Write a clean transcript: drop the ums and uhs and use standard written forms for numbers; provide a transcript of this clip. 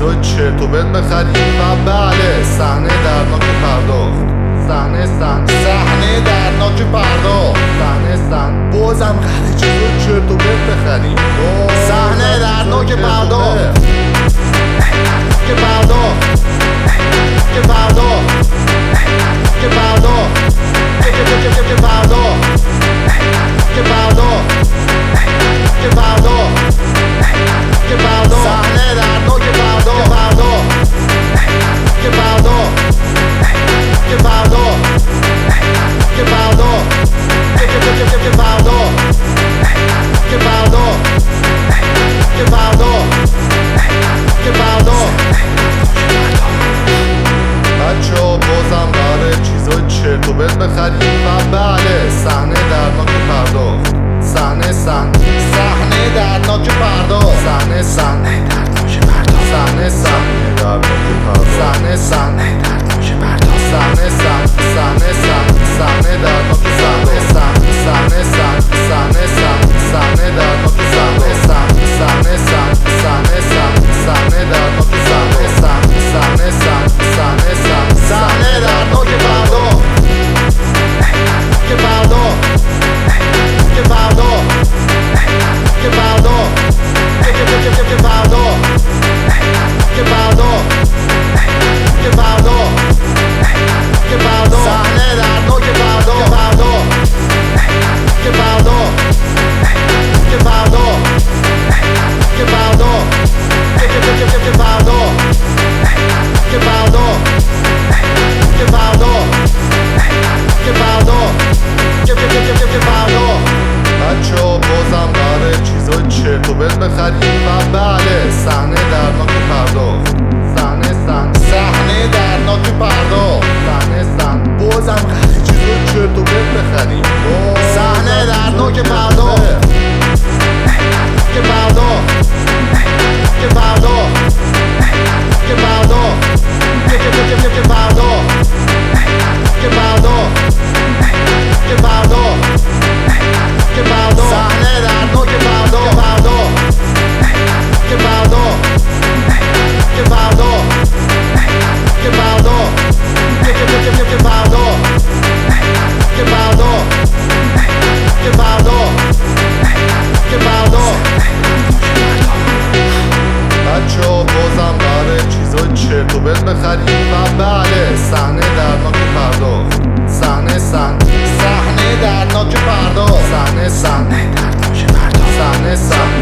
چیزای چرت و پرت بخریم و بله صحنه دردناک پرداخت. صحنه دردناک پرداخت. بازم قراره چیزای چرت و پرت بخریم. صحنه دردناک پرداخت. که پرداخت که پرداخت که پرداخت که پرداخت که پرداخت که پرداخت که پرداخت صحنه دردناک پرداخت که پرداخت که پرداخت که پرداخت که پرداخت که پرداخت که پرداخت که پرداخت بچه‌ها بازم قراره چیزای چرت و پرت بخریم و بله صحنه دردناک پرداخت. صحنه دردناک پرداخت. صحنه دردناک پرداخت. صحنه دردناک پرداخت. صحنه دردناک چرت و پرت بخریم و بله صحنه دردناک پرداخت. صحنه دردناک پرداخت. بازم قراره چیزای چرت و پرت بخریم. صحنه دردناک پرداخت. که پرداخت که پرداخت که پرداخت که پرداخت که پرداخت که پرداخت که پرداخت صحنه دردناک پرداخت که پرداخت که پرداخت که پرداخت که پرداخت که پرداخت که پرداخت که پرداخت بچه‌ها بازم قراره چیزای چرت و پرت بخریم و بله صحنه دردناک پرداخت. صحنه دردناک پرداخت.